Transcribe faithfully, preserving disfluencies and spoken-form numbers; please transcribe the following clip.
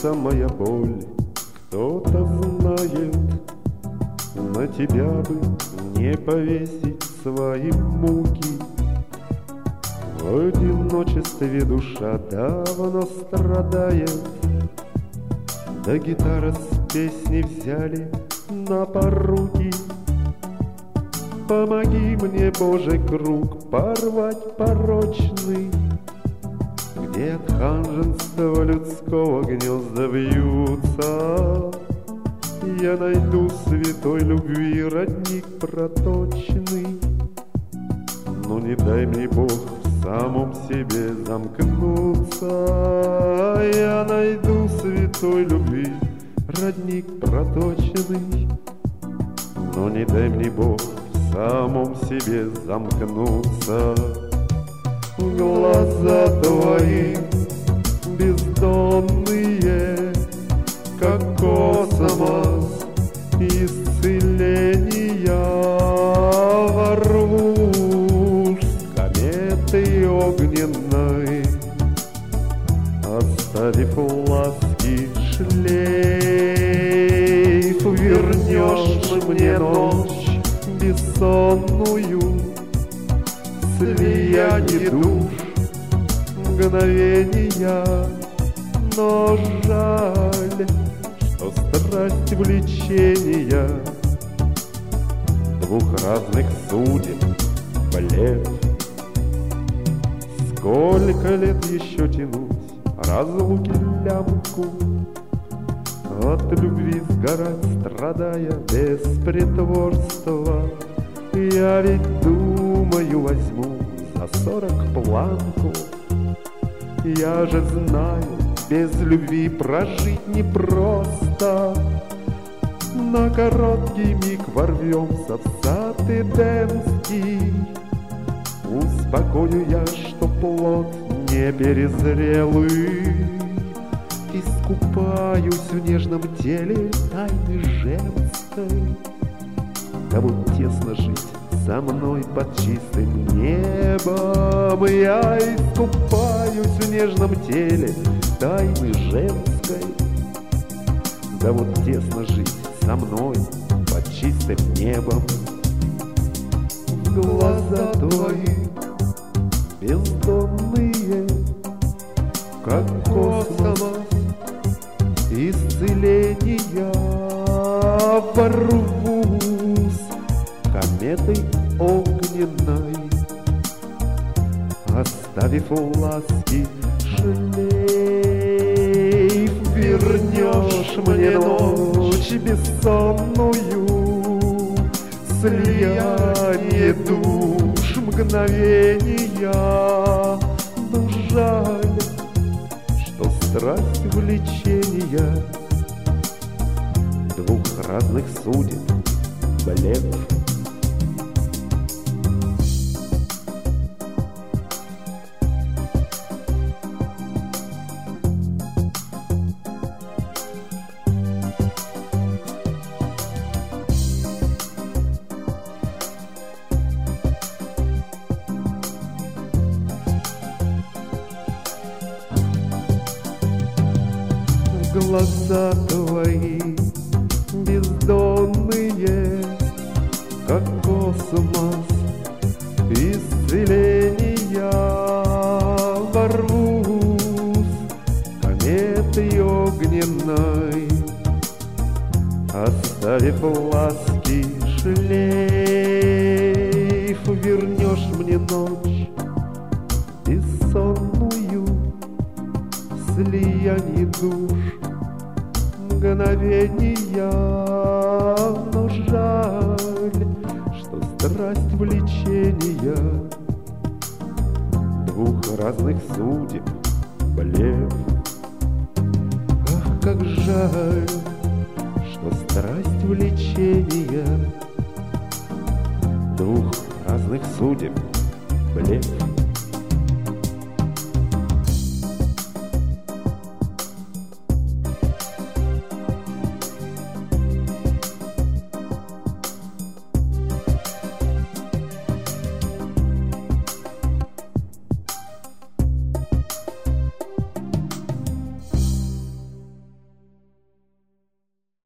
самая боль. Кто-то знает, на тебя бы не повесить свои муки. В одиночестве душа давно страдает, да гитара с песней взяли на поруки. Помоги мне, Боже, круг порвать порочный, где от ханжества людского гнезда вьются. Я найду святой любви родник проточный, но не дай мне, Бог, в самом себе замкнуться. Я найду святой любви родник проточный, но не дай мне, Бог, в самом себе замкнуться. Глаза твои бездонные, как космос, исцеления ворвусь кометой огненной, оставив ласки шлейф. Вернешь мне ночь бессонную, слияние душ, мгновения. Но жаль, что страсть влечения двух разных судеб блеф. Сколько лет еще тянуть разлуки лямку, от любви сгорать, страдая без притворства? Я ведь думаю, возьму за сорок планку. Я же знаю, без любви прожить непросто. На короткий миг ворвемся в сад эдемский. Успокою я, что плод не перезрелый, искупаюсь в нежном теле тайны женской. Да вот тесно жить со мной под чистым небом. Я искупаюсь в нежном теле тайны женской. Да вот тесно жить со мной под чистым небом. Глаза твои бездонные, как космос, исцеления ворвусь кометой огненной, оставив ласки шлейф. Вернешь мне ночь бессонную, слияние душ, мгновения. Но жаль, что страсть влечения двух разных судеб блеф. Глаза твои бездонные, как космос, исцеления ворвусь кометой огненной, оставив ласки шлейф. Вернешь мне ночь бессонную, слияние душ, мгновения. Но жаль, что страсть влечения двух разных судеб блеф. Ах, как жаль, что страсть влечения двух разных судеб блеф.